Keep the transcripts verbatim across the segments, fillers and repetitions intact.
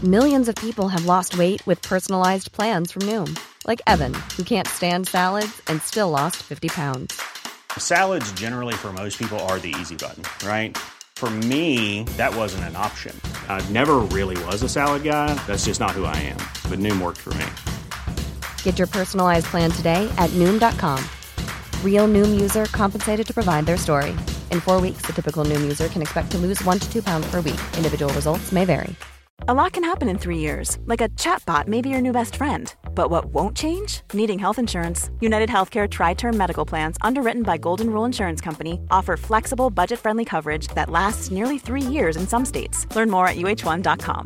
Millions of people have lost weight with personalized plans from Noom. Like Evan, who can't stand salads and still lost fifty pounds. Salads generally for most people are the easy button, right? For me, that wasn't an option. I never really was a salad guy. That's just not who I am. But Noom worked for me. Get your personalized plan today at Noom dot com. Real Noom user compensated to provide their story. In four weeks, the typical Noom user can expect to lose one to two pounds per week. Individual results may vary. A lot can happen in three years, like a chatbot may be your new best friend. But what won't change? Needing health insurance. United Healthcare Tri-Term Medical Plans, underwritten by Golden Rule Insurance Company, offer flexible, budget-friendly coverage that lasts nearly three years in some states. Learn more at U H one dot com.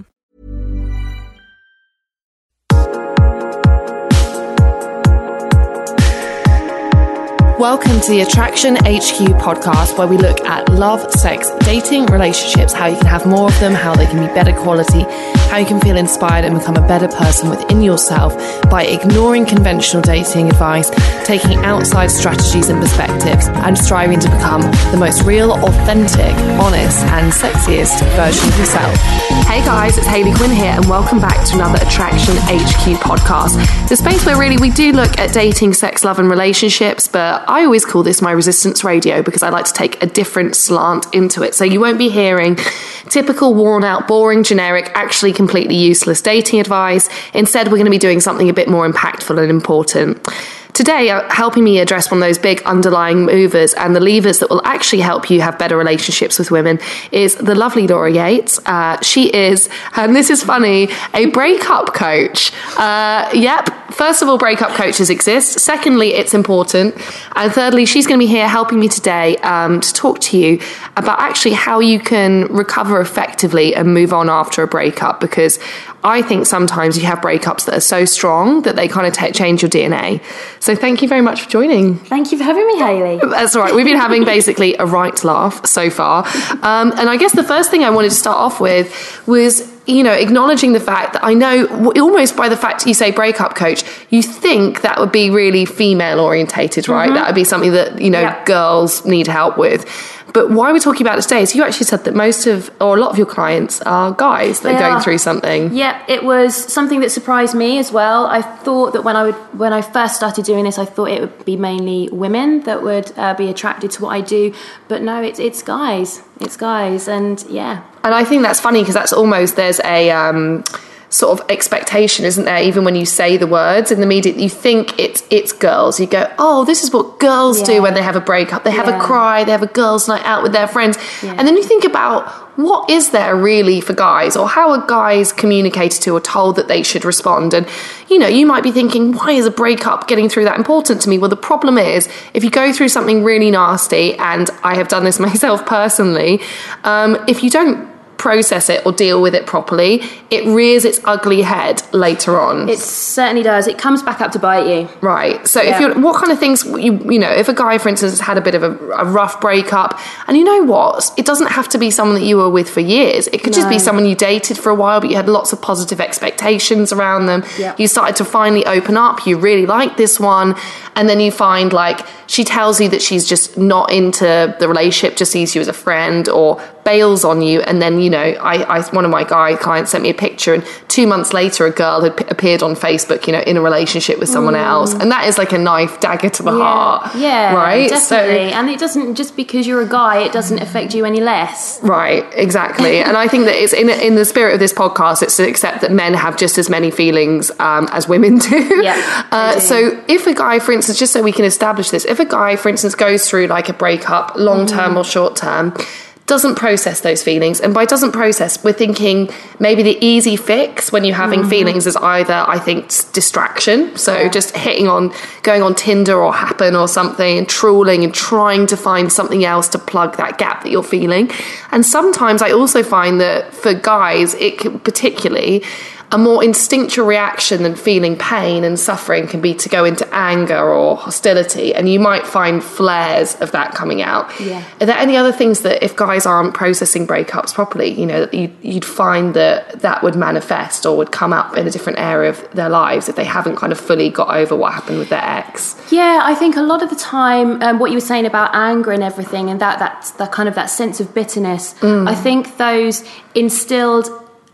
Welcome to the Attraction H Q podcast, where we look at love, sex, dating, relationships, how you can have more of them, how they can be better quality, how you can feel inspired and become a better person within yourself by ignoring conventional dating advice, taking outside strategies and perspectives, and striving to become the most real, authentic, honest, and sexiest version of yourself. Hey guys, it's Hayley Quinn here, and welcome back to another Attraction H Q podcast. The space where really we do look at dating, sex, love, and relationships, but I always call this my resistance radio because I like to take a different slant into it. So you won't be hearing typical, worn out, boring, generic, actually completely useless dating advice. Instead, we're going to be doing something a bit more impactful and important. Today, uh, helping me address one of those big underlying movers and the levers that will actually help you have better relationships with women is the lovely Laura Yates. Uh, she is, and this is funny, a breakup coach. Uh, yep. First of all, breakup coaches exist. Secondly, it's important. And thirdly, she's going to be here helping me today um, to talk to you about actually how you can recover effectively and move on after a breakup, because I think sometimes you have breakups that are so strong that they kind of t- change your D N A. So thank you very much for joining. Thank you for having me, Hayley. That's all right. We've been having basically a right laugh so far. Um, and I guess the first thing I wanted to start off with was, you know, acknowledging the fact that I know almost by the fact you say breakup coach, you think that would be really female orientated, right? Mm-hmm. That would be something that, you know, yeah. girls need help with. But why we're talking about it today is you actually said that most of, or a lot of your clients are guys that they are going are. through something. Yeah, it was something that surprised me as well. I thought that when I would, when I first started doing this, I thought it would be mainly women that would uh, be attracted to what I do. But no, it's it's guys. It's guys. And yeah. And I think that's funny because that's almost, there's a um, sort of expectation, isn't there? Even when you say the words in the media, you think it's it's girls. You go, oh, this is what girls yeah. do when they have a breakup. They have yeah. a cry, they have a girls' night out with their friends. Yeah. And then you think about, what is there really for guys, or how are guys communicated to or told that they should respond? And, you know, you might be thinking, why is a breakup getting through that important to me? Well, the problem is, if you go through something really nasty, and I have done this myself personally, um, if you don't process it or deal with it properly, it rears its ugly head later on. It certainly does. It comes back up to bite you. Right. So yeah. if you're, what kind of things, you you know, if a guy, for instance, has had a bit of a, a rough breakup, and you know what, it doesn't have to be someone that you were with for years. It could no. just be someone you dated for a while, but you had lots of positive expectations around them. Yeah. You started to finally open up. You really like this one. And then you find, like, she tells you that she's just not into the relationship, just sees you as a friend, or bails on you. And then, you know, I, I one of my guy clients sent me a picture, and two months later, a girl had p- appeared on Facebook, you know, in a relationship with someone mm. else. And that is like a knife dagger to the yeah. heart. Yeah, right? definitely. So, and it doesn't, just because you're a guy, it doesn't affect you any less. Right, exactly. And I think that it's in, in the spirit of this podcast, it's to accept that men have just as many feelings um, as women do. Yeah, uh, do. So if a guy, for instance, just so we can establish this, if a guy, for instance, goes through like a breakup, long-term mm. or short-term, doesn't process those feelings, and by doesn't process, we're thinking maybe the easy fix when you're having mm. feelings is either, I think, distraction, so yeah. just hitting on, going on Tinder or Happen or something, and trawling and trying to find something else to plug that gap that you're feeling. And sometimes I also find that for guys, it can particularly, a more instinctual reaction than feeling pain and suffering can be to go into anger or hostility, and you might find flares of that coming out. Yeah. Are there any other things that if guys aren't processing breakups properly, you know, that you, you'd find that that would manifest or would come up in a different area of their lives if they haven't kind of fully got over what happened with their ex? Yeah, I think a lot of the time, um, what you were saying about anger and everything, and that that, that kind of that sense of bitterness, mm. I think those instilled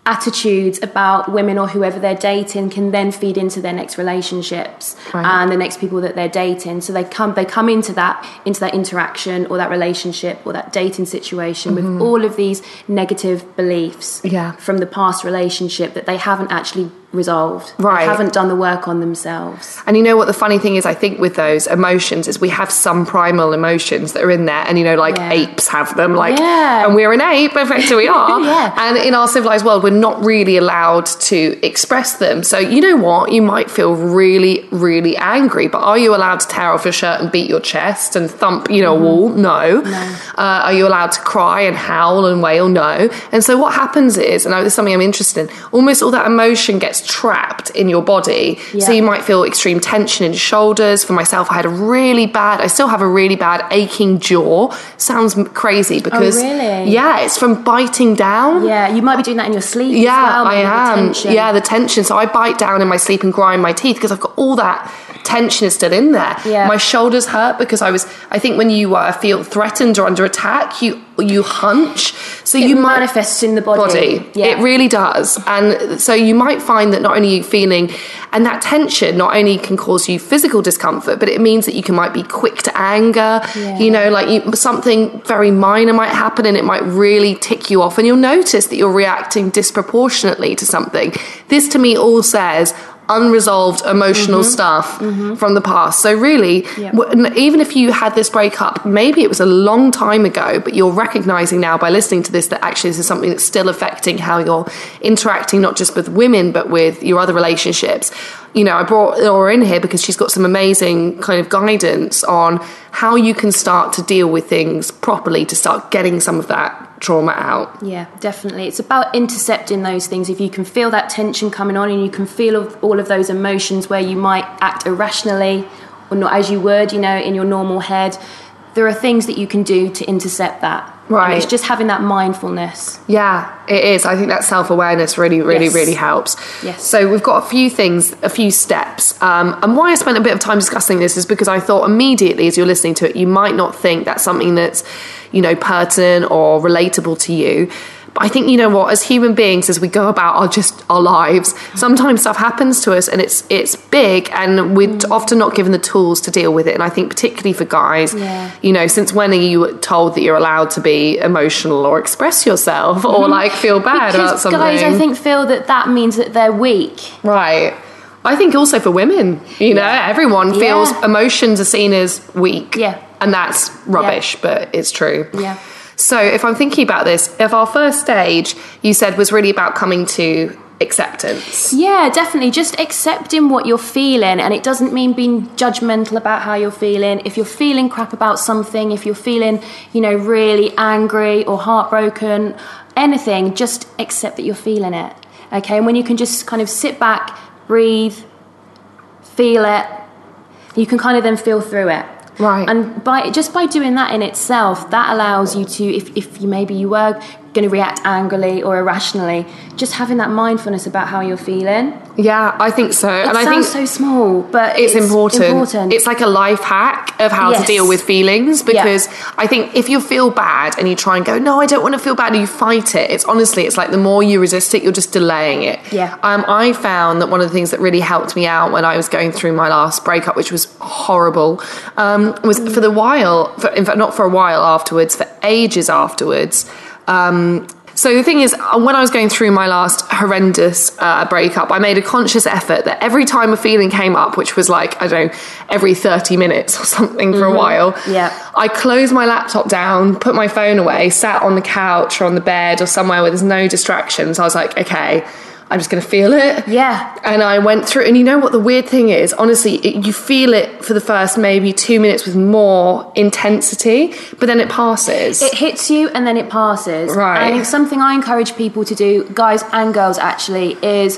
attitudes about women or whoever they're dating can then feed into their next relationships right. and the next people that they're dating. So they come they come into that into that interaction or that relationship or that dating situation mm-hmm. with all of these negative beliefs yeah. from the past relationship that they haven't actually resolved. Right. They haven't done the work on themselves. And you know what the funny thing is, I think with those emotions is we have some primal emotions that are in there, and you know, like yeah. apes have them, like yeah. and we're an ape, effectively we are. yeah. And in our civilized world, we're not really allowed to express them. So you know what? You might feel really, really angry, but are you allowed to tear off your shirt and beat your chest and thump, you know, mm-hmm. a wall? No. no. Uh, are you allowed to cry and howl and wail? No. And so what happens is, and this is something I'm interested in, almost all that emotion gets trapped in your body. Yeah. So you might feel extreme tension in your shoulders. For myself, I had a really bad, I still have a really bad aching jaw. Sounds crazy because, oh, really? yeah, it's from biting down. Yeah, you might be doing that in your sleep yeah, as well. I am. The yeah, the tension. So I bite down in my sleep and grind my teeth because I've got all that tension is still in there. Yeah. My shoulders hurt because I was, I think when you uh, feel threatened or under attack, you you hunch. So it you might manifests in the body. body. Yeah. It really does. And so you might find that not only are you feeling, and that tension not only can cause you physical discomfort, but it means that you can might be quick to anger. Yeah. You know, like you, something very minor might happen and it might really tick you off, and you'll notice that you're reacting disproportionately to something. This to me all says unresolved emotional mm-hmm. stuff mm-hmm. from the past. So really, yep. w- even if you had this breakup, maybe it was a long time ago, but you're recognizing now by listening to this that actually this is something that's still affecting how you're interacting, not just with women, but with your other relationships. You know, I brought Laura in here because she's got some amazing kind of guidance on how you can start to deal with things properly to start getting some of that trauma out. Yeah, definitely. It's about intercepting those things. If you can feel that tension coming on and you can feel all of those emotions where you might act irrationally or not as you would, you know, in your normal head, there are things that you can do to intercept that. Right. And it's just having that mindfulness. Yeah, it is. I think that self-awareness really, really, yes. really helps. Yes. So we've got a few things, a few steps. Um, and why I spent a bit of time discussing this is because I thought immediately as you're listening to it, you might not think that's something that's, you know, pertinent or relatable to you. But I think, you know what, as human beings, as we go about our just our lives, sometimes stuff happens to us and it's it's big and we're mm. often not given the tools to deal with it. And I think particularly for guys, yeah. you know, since when are you told that you're allowed to be emotional or express yourself mm-hmm. or like feel bad because about something? Guys, I think, feel that that means that they're weak. Right. I think also for women, you know, yeah. everyone feels yeah. emotions are seen as weak. Yeah. And that's rubbish, yeah. but it's true. Yeah. So if I'm thinking about this, if our first stage, you said, was really about coming to acceptance. Yeah, definitely. Just accepting what you're feeling. And it doesn't mean being judgmental about how you're feeling. If you're feeling crap about something, if you're feeling, you know, really angry or heartbroken, anything, just accept that you're feeling it. Okay? And when you can just kind of sit back, breathe, feel it, you can kind of then feel through it. Right. And by just by doing that in itself, that allows you to, if, if you maybe you were going to react angrily or irrationally, just having that mindfulness about how you're feeling. Yeah, I think so. It and I sounds think so small, but it's, it's important. important. It's like a life hack of how yes. to deal with feelings, because yeah. I think if you feel bad and you try and go, no, I don't want to feel bad, and you fight it, it's honestly, it's like the more you resist it, you're just delaying it. Yeah. Um, I found that one of the things that really helped me out when I was going through my last breakup, which was horrible, um, was for the while, for, in fact, not for a while afterwards, for ages afterwards, um, so the thing is, when I was going through my last horrendous uh, breakup, I made a conscious effort that every time a feeling came up, which was like, I don't know, every thirty minutes or something for mm-hmm. a while, yeah. I closed my laptop down, put my phone away, sat on the couch or on the bed or somewhere where there's no distractions. I was like, okay, I'm just going to feel it. Yeah. And I went through, and you know what the weird thing is? Honestly, it, you feel it for the first maybe two minutes with more intensity, but then it passes. It hits you and then it passes. Right. And something I encourage people to do, guys and girls actually, is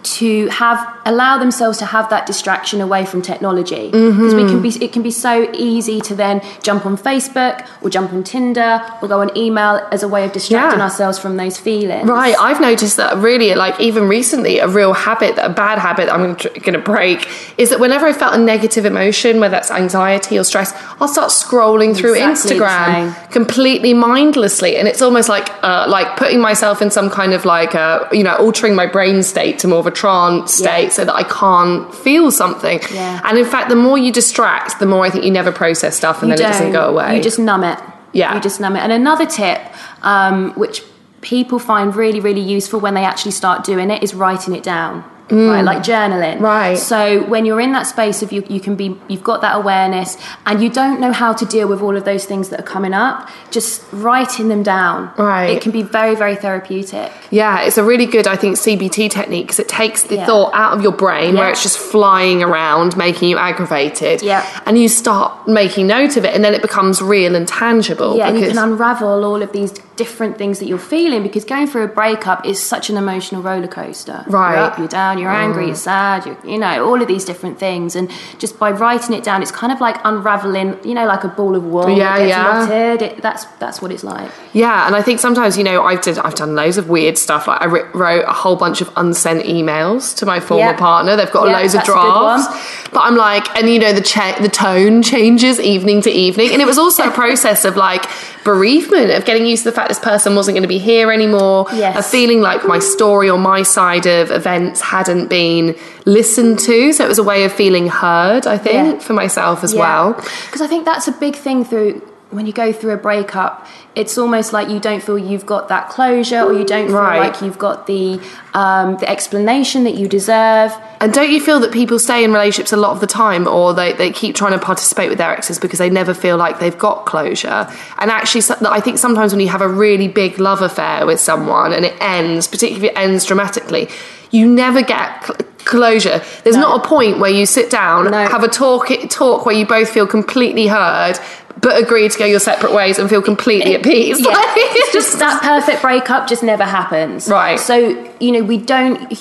to have allow themselves to have that distraction away from technology, because mm-hmm. we can be it can be so easy to then jump on Facebook or jump on Tinder or go on email as a way of distracting yeah. ourselves from those feelings. Right, I've noticed that really, like even recently, a real habit, a bad habit that I'm going to break is that whenever I felt a negative emotion, whether that's anxiety or stress, I'll start scrolling through exactly Instagram completely mindlessly, and it's almost like uh, like putting myself in some kind of like a, you know, altering my brain state to more of a trance state yeah. so that I can't feel something. Yeah. And in fact, the more you distract, the more I think you never process stuff, and you then don't. it doesn't go away. You just numb it. Yeah. You just numb it. And another tip, um, which people find really, really useful when they actually start doing it, is writing it down. Mm. Right, like journaling. Right. So when you're in that space of you, you can be, you've got that awareness, and you don't know how to deal with all of those things that are coming up. Just writing them down. Right. It can be very, very therapeutic. Yeah, it's a really good, I think, C B T technique, because it takes the yeah. thought out of your brain yeah. where it's just flying around, making you aggravated. Yeah. And you start making note of it, and then it becomes real and tangible. Yeah, because... and you can unravel all of these different things that you're feeling, because going through a breakup is such an emotional roller coaster. Right. You're up, you're down, you're angry, mm. you're sad, you're, you know, all of these different things. And just by writing it down, it's kind of like unraveling, you know, like a ball of wool. Yeah, that gets yeah. knotted. It, that's that's what it's like. Yeah, and I think sometimes, you know, I've did, I've done loads of weird stuff. Like I ri- wrote a whole bunch of unsent emails to my former yeah. partner. They've got yeah, loads of that's drafts. But I'm like, and you know, the cha- the tone changes evening to evening. And it was also a process of like bereavement, of getting used to the fact this person wasn't going to be here anymore. Yes. Of feeling like my story or my side of events hadn't been listened to. So it was a way of feeling heard, I think, yeah. for myself as yeah. well. Because I think that's a big thing through when you go through a breakup. It's almost like you don't feel you've got that closure, or you don't feel right. like you've got the um, the explanation that you deserve. And don't you feel that people stay in relationships a lot of the time, or they, they keep trying to participate with their exes because they never feel like they've got closure? And actually, I think sometimes when you have a really big love affair with someone and it ends, particularly if it ends dramatically, you never get cl- closure. There's no. not a point where you sit down, no. have a talk talk where you both feel completely heard, but agree to go your separate ways and feel completely it, at peace. Yeah, it's just that perfect breakup just never happens. Right. So, you know, we don't...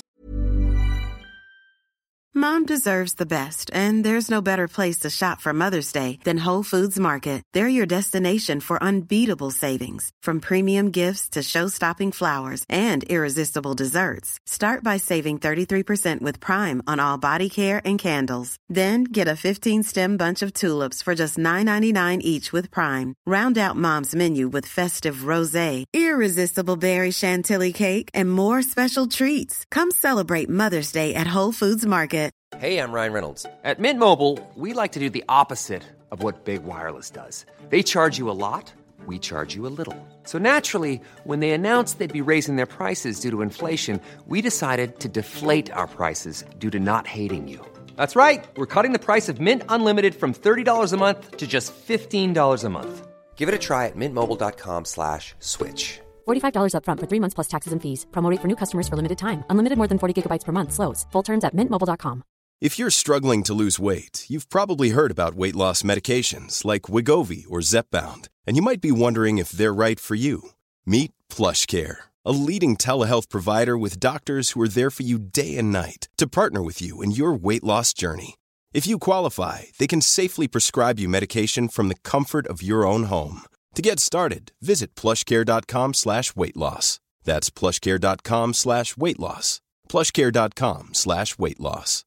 Mom deserves the best, and there's no better place to shop for Mother's Day than Whole Foods Market. They're your destination for unbeatable savings, from premium gifts to show-stopping flowers and irresistible desserts. Start by saving thirty-three percent with Prime on all body care and candles. Then get a fifteen-stem bunch of tulips for just nine ninety-nine each with Prime. Round out Mom's menu with festive rosé, irresistible berry chantilly cake, and more special treats. Come celebrate Mother's Day at Whole Foods Market. Hey, I'm Ryan Reynolds. At Mint Mobile, we like to do the opposite of what Big Wireless does. They charge you a lot, we charge you a little. So naturally, when they announced they'd be raising their prices due to inflation, we decided to deflate our prices due to not hating you. That's right. We're cutting the price of Mint Unlimited from thirty dollars a month to just fifteen dollars a month. Give it a try at mintmobile.com slash switch. forty-five dollars up front for three months plus taxes and fees. Promo rate for new customers for limited time. Unlimited more than forty gigabytes per month. Slows full terms at mint mobile dot com. If you're struggling to lose weight, you've probably heard about weight loss medications like Wegovy or Zepbound, and you might be wondering if they're right for you. Meet PlushCare, a leading telehealth provider with doctors who are there for you day and night to partner with you in your weight loss journey. If you qualify, they can safely prescribe you medication from the comfort of your own home. To get started, visit plushcare.com slash weight loss. That's plushcare.com slash weight loss. plushcare.com slash weight loss.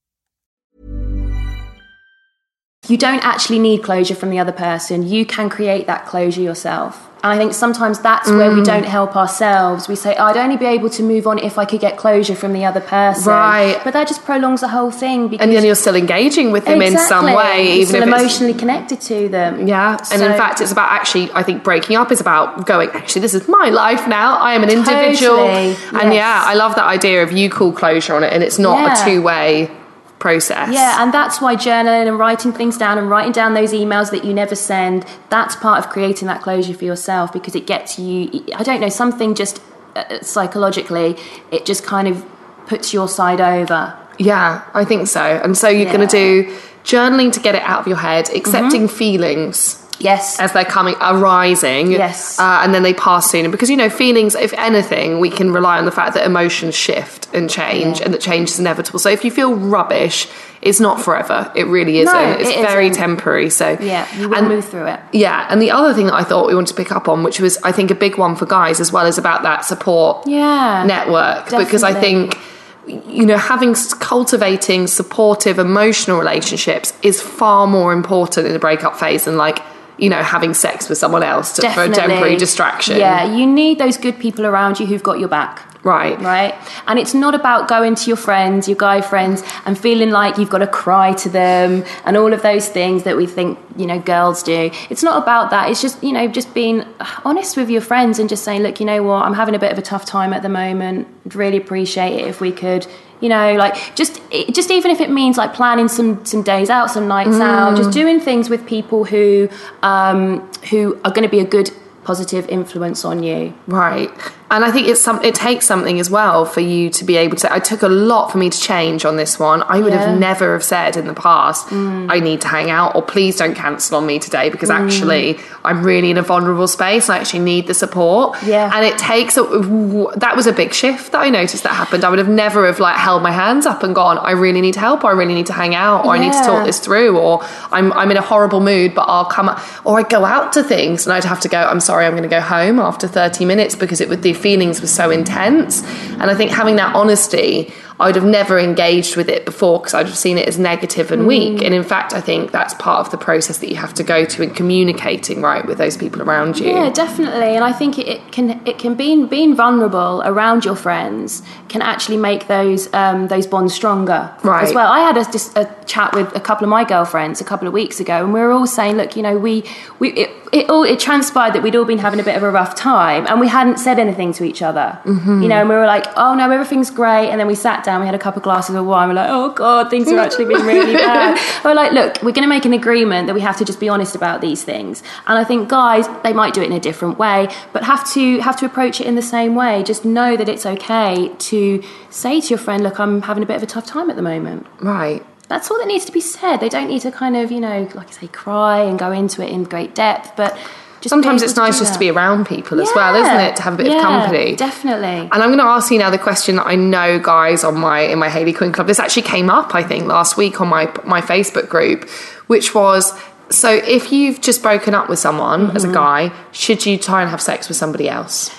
You don't actually need closure from the other person. You can create that closure yourself. And I think sometimes that's mm. where we don't help ourselves. We say, oh, I'd only be able to move on if I could get closure from the other person. Right. But that just prolongs the whole thing. Because and then you're still engaging with them exactly. in some way. You're even still if emotionally it's... connected to them. Yeah. So... And in fact, it's about actually, I think breaking up is about going, actually, this is my life now. I am an individual. Totally. And yes. yeah, I love that idea of you call closure on it, and it's not yeah. a two-way process. Yeah, and that's why journaling and writing things down and writing down those emails that you never send, that's part of creating that closure for yourself, because it gets you, I don't know, something just uh, psychologically, it just kind of puts your side over. Yeah, I think so. And so you're yeah. going to do journaling to get it out of your head, accepting mm-hmm. feelings. Yes. As they're coming, arising. Yes. Uh, and then they pass soon. And because, you know, feelings, if anything, we can rely on the fact that emotions shift and change, yeah. and that change is inevitable. So if you feel rubbish, it's not forever. It really isn't. No, it's it very isn't. temporary. So yeah, you will and, move through it. Yeah. And the other thing that I thought we wanted to pick up on, which was, I think, a big one for guys as well, is about that support yeah, network. Definitely. Because I think, you know, having cultivating supportive emotional relationships is far more important in the breakup phase than, like, you know, having sex with someone else to, for a temporary distraction. Yeah, you need those good people around you who've got your back. Right. Right. And it's not about going to your friends, your guy friends, and feeling like you've got to cry to them and all of those things that we think, you know, girls do. It's not about that. It's just, you know, just being honest with your friends and just saying, look, you know what, I'm having a bit of a tough time at the moment. I'd really appreciate it if we could, you know, like just just even if it means like planning some some days out, some nights mm. out, just doing things with people who um, who are going to be a good positive influence on you. Right. And I think it's some, it takes something as well for you to be able to, I took a lot for me to change on this one. I would yeah. have never have said in the past, mm. I need to hang out, or please don't cancel on me today, because mm. actually I'm really in a vulnerable space. I actually need the support. Yeah. And it takes, a, that was a big shift that I noticed that happened. I would have never have like held my hands up and gone, I really need help, or I really need to hang out, or yeah. I need to talk this through, or I'm I'm in a horrible mood, but I'll come, or I'd go out to things and I'd have to go, I'm sorry, I'm going to go home after thirty minutes because it would, the feelings were so intense. And I think having that honesty, I would have never engaged with it before because I'd have seen it as negative and mm. weak. And in fact, I think that's part of the process that you have to go to in communicating, right, with those people around you. Yeah, definitely. And I think it, it can it can be being vulnerable around your friends can actually make those um, those bonds stronger right. as well. I had a, just a chat with a couple of my girlfriends a couple of weeks ago, and we were all saying, look, you know, we we it, it all it transpired that we'd all been having a bit of a rough time, and we hadn't said anything to each other. Mm-hmm. You know, and we were like, oh no, everything's great. And then we sat down, we had a couple of glasses of wine, we're like, oh god, things are actually being really bad. We're like, look, we're going to make an agreement that we have to just be honest about these things. And I think guys, they might do it in a different way, but have to have to approach it in the same way. Just know that it's okay to say to your friend, look, I'm having a bit of a tough time at the moment. Right. That's all that needs to be said. They don't need to kind of, you know, like I say, cry and go into it in great depth, but just sometimes it's nice just to be around people yeah. as well, isn't it? To have a bit yeah, of company. Definitely. And I'm going to ask you now the question that I know guys on my in my Hayley Quinn Club, this actually came up, I think, last week on my my Facebook group, which was, so if you've just broken up with someone mm-hmm. as a guy, should you try and have sex with somebody else?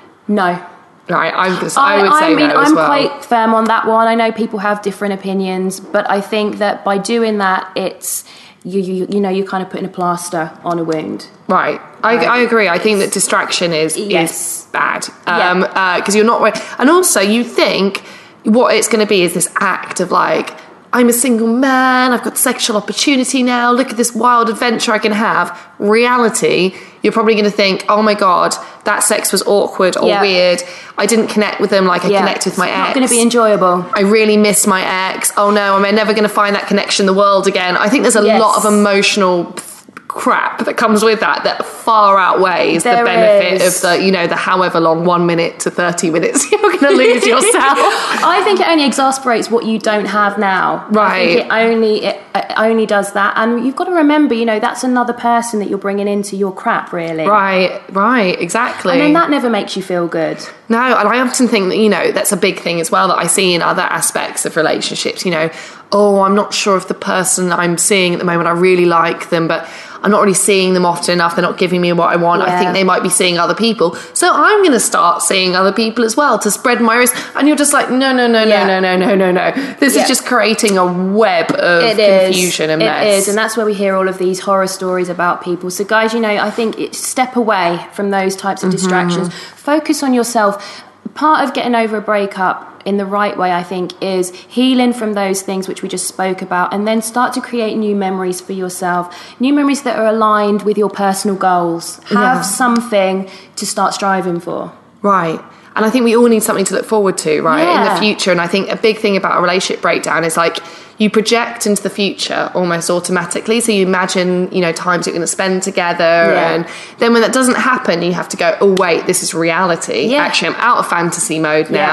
No. Right, I'm just, I, I would say I mean, no as I'm well. quite firm on that one. I know people have different opinions, but I think that by doing that, it's you you you know you're kind of putting a plaster on a wound. Right, I, right. I agree. I think that distraction is yes. is bad um, yeah. uh, 'cause you're not, and also you think what it's going to be is this act of like, I'm a single man, I've got sexual opportunity now, look at this wild adventure I can have. Reality, you're probably going to think, oh my god, that sex was awkward or yeah. weird. I didn't connect with them like I yeah. connect with my it's ex. It's not going to be enjoyable. I really miss my ex. Oh no, am I never going to find that connection in the world again? I think there's a yes. lot of emotional crap that comes with that that far outweighs there the benefit is. of the, you know, the however long one minute to thirty minutes you're going to lose yourself. I think it only exasperates what you don't have now. Right. I think it only it, it only does that, and you've got to remember, you know, that's another person that you're bringing into your crap, really. Right, right, exactly. And then that never makes you feel good. No, and I often think that, you know, that's a big thing as well that I see in other aspects of relationships, you know, oh, I'm not sure if the person I'm seeing at the moment, I really like them, but I'm not really seeing them often enough. They're not giving me what I want. Yeah. I think they might be seeing other people. So I'm going to start seeing other people as well to spread my risk. And you're just like, no, no, no, yeah. no, no, no, no, no, no. This yeah. is just creating a web of it confusion is. and mess. It is. And that's where we hear all of these horror stories about people. So guys, you know, I think it's step away from those types of mm-hmm. distractions. Focus on yourself. Part of getting over a breakup in the right way, I think, is healing from those things which we just spoke about, and then start to create new memories for yourself, new memories that are aligned with your personal goals. Have yeah. something to start striving for. Right. And I think we all need something to look forward to, right, yeah. in the future. And I think a big thing about a relationship breakdown is like you project into the future almost automatically. So you imagine, you know, times you're going to spend together. Yeah. And then when that doesn't happen, you have to go, oh, wait, this is reality. Yeah. Actually, I'm out of fantasy mode now. Yeah.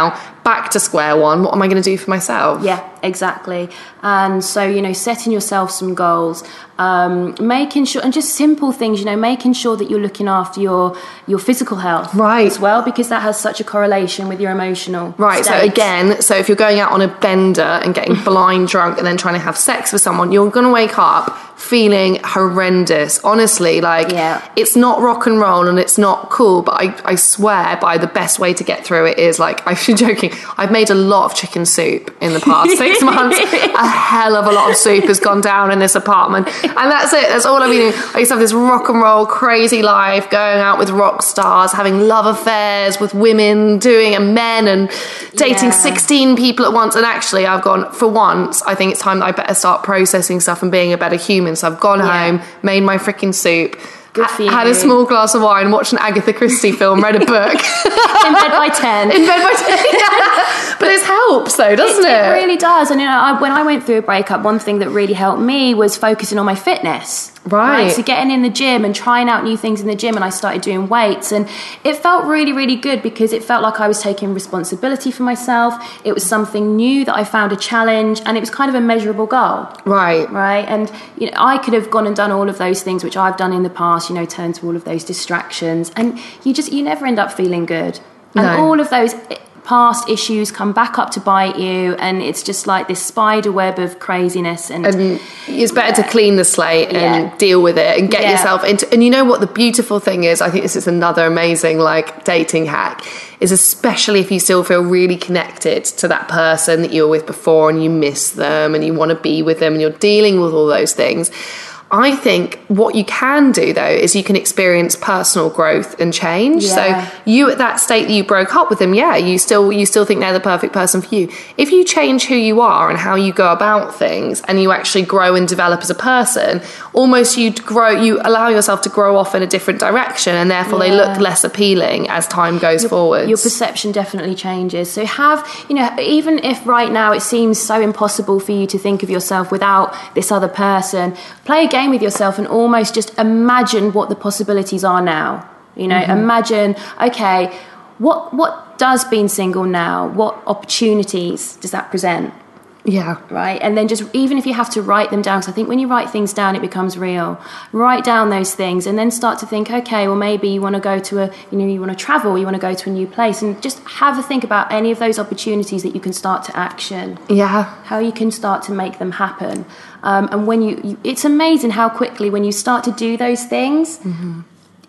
back to square one. What am I going to do for myself? Yeah, exactly. And so, you know, setting yourself some goals, um, making sure, and just simple things, you know, making sure that you're looking after your your physical health right. as well, because that has such a correlation with your emotional Right, state. so again, so if you're going out on a bender and getting blind drunk and then trying to have sex with someone, you're going to wake up feeling horrendous. Honestly, like, yeah. it's not rock and roll and it's not cool, but I, I swear by the best way to get through it is, like, I'm joking, I've made a lot of chicken soup in the past six months. A hell of a lot of soup has gone down in this apartment. And that's it. That's all I've been doing. I used to have this rock and roll crazy life, going out with rock stars, having love affairs with women, doing and men, and dating Yeah. sixteen people at once. And actually, I've gone, for once, I think it's time that I better start processing stuff and being a better human. So I've gone Yeah. home, made my freaking soup, Good for you. had a small glass of wine, watched an Agatha Christie film, read a book. In bed by ten. In bed by ten. Yeah. But it helps though, doesn't it? It really does. And you know, I, when I went through a breakup, one thing that really helped me was focusing on my fitness. Right. So getting in the gym and trying out new things in the gym, and I started doing weights, and it felt really, really good because it felt like I was taking responsibility for myself. It was something new that I found a challenge, and it was kind of a measurable goal. Right. Right. And you know, I could have gone and done all of those things which I've done in the past, you know, turned to all of those distractions, and you just you never end up feeling good. And No. all of those past issues come back up to bite you, and it's just like this spider web of craziness. And, and it's better to clean the slate and Yeah. deal with it and get Yeah. yourself into. And you know what the beautiful thing is, I think this is another amazing like dating hack, is especially if you still feel really connected to that person that you were with before and you miss them and you want to be with them and you're dealing with all those things. I think what you can do though is you can experience personal growth and change. Yeah. So you, at that state that you broke up with them, yeah, you still you still think they're the perfect person for you. If you change who you are and how you go about things, and you actually grow and develop as a person, almost you grow, you allow yourself to grow off in a different direction, and therefore Yeah. they look less appealing as time goes your, forward. Your perception definitely changes. So have, you know, even if right now it seems so impossible for you to think of yourself without this other person, play a game with yourself and almost just imagine what the possibilities are now. You know, Mm-hmm. imagine, okay, what what does being single now, what opportunities does that present? Yeah. Right. And then just, even if you have to write them down, because I think when you write things down, it becomes real. Write down those things and then start to think, okay, well, maybe you want to go to a, you know, you want to travel, you want to go to a new place, and just have a think about any of those opportunities that you can start to action. Yeah. How you can start to make them happen. Um, and when you, you, it's amazing how quickly when you start to do those things, Mm-hmm.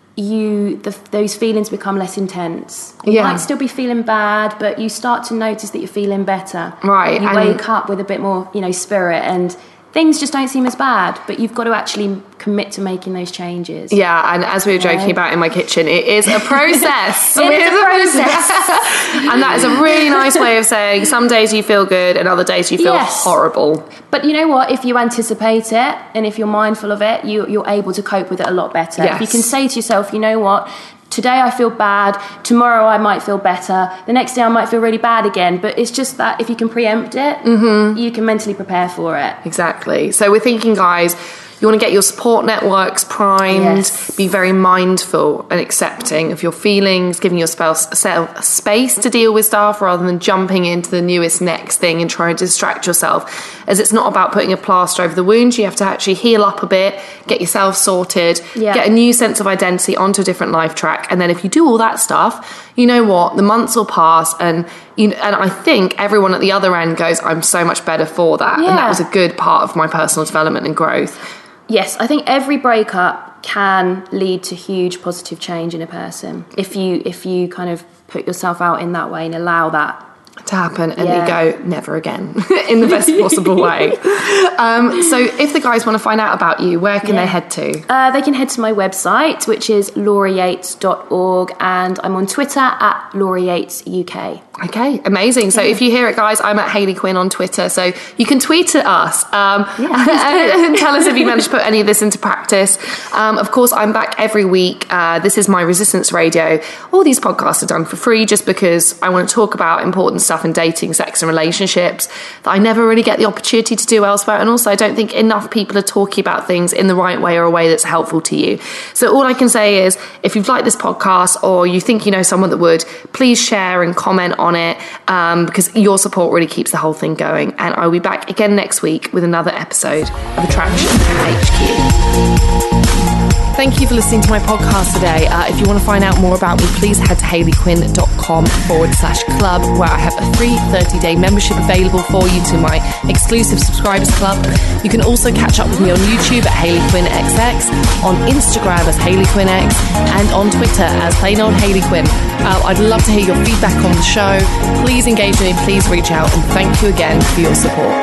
you the, those feelings become less intense. You Yeah. might still be feeling bad, but you start to notice that you're feeling better. Right, You and- wake up with a bit more, you know, spirit, and things just don't seem as bad, but you've got to actually commit to making those changes. Yeah, and as we were joking Right. about in my kitchen, it is a process. It is a process. And that is a really nice way of saying some days you feel good and other days you feel Yes. horrible. But you know what? If you anticipate it and if you're mindful of it, you, you're able to cope with it a lot better. Yes. If you can say to yourself, you know what? Today I feel bad, tomorrow I might feel better, the next day I might feel really bad again. But it's just that if you can preempt it, mm-hmm. you can mentally prepare for it. Exactly. So we're thinking, guys, you want to get your support networks primed, Yes. be very mindful and accepting of your feelings, giving yourself space to deal with stuff rather than jumping into the newest next thing and trying to distract yourself. As it's not about putting a plaster over the wound, you have to actually heal up a bit, get yourself sorted, Yeah. get a new sense of identity onto a different life track. And then if you do all that stuff, you know what, the months will pass, and you, and I think everyone at the other end goes, I'm so much better for that. And that Yeah. was a good part of my personal development and growth. Yes, I think every breakup can lead to huge positive change in a person if you if you kind of put yourself out in that way and allow that to happen, and Yeah. you go, never again, in the best possible way. Um, so if the guys want to find out about you, where can Yeah. they head to? Uh, they can head to my website, which is laura yates dot org, and I'm on Twitter at Laura Yates U K. Okay, amazing. So if you hear it, guys, I'm at Hayley Quinn on Twitter, so you can tweet at us um, and, and tell us if you managed to put any of this into practice. Um, of course, I'm back every week. Uh, this is my Resistance Radio. All these podcasts are done for free just because I want to talk about important stuff in dating, sex and relationships that I never really get the opportunity to do elsewhere. And also I don't think enough people are talking about things in the right way or a way that's helpful to you. So all I can say is, if you've liked this podcast or you think you know someone that would, please share and comment on it, um, because your support really keeps the whole thing going. And I'll be back again next week with another episode of Attraction H Q. Thank you for listening to my podcast today. Uh, if you want to find out more about me, please head to hayleyquinn.com forward slash club, where I have a free thirty-day membership available for you to my exclusive subscribers club. You can also catch up with me on YouTube at Hayley Quinn X X, on Instagram as Hayley Quinn X, and on Twitter as plain old Hayley Quinn. Uh, I'd love to hear your feedback on the show. Please engage with me, please reach out, and thank you again for your support.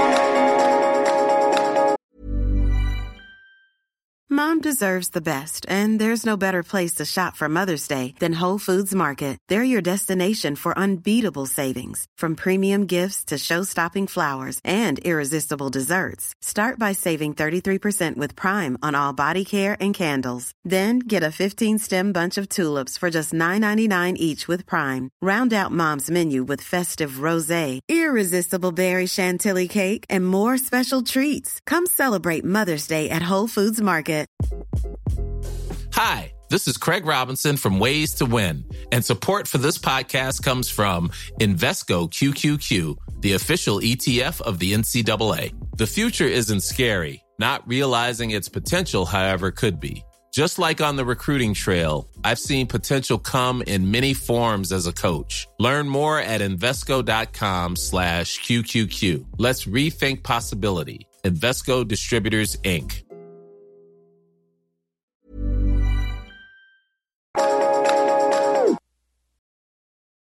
Mom deserves the best, and there's no better place to shop for Mother's Day than Whole Foods Market. They're your destination for unbeatable savings, from premium gifts to show-stopping flowers and irresistible desserts. Start by saving thirty-three percent with Prime on all body care and candles. Then get a fifteen-stem bunch of tulips for just nine ninety-nine each with Prime. Round out Mom's menu with festive rosé, irresistible berry chantilly cake, and more special treats. Come celebrate Mother's Day at Whole Foods Market. Hi, this is Craig Robinson from Ways to Win, and support for this podcast comes from Invesco Q Q Q, the official E T F of the N C double A. The future isn't scary. Not realizing its potential, however, could be. Just like on the recruiting trail, I've seen potential come in many forms as a coach. Learn more at Invesco.com slash QQQ. Let's rethink possibility. Invesco Distributors, Incorporated.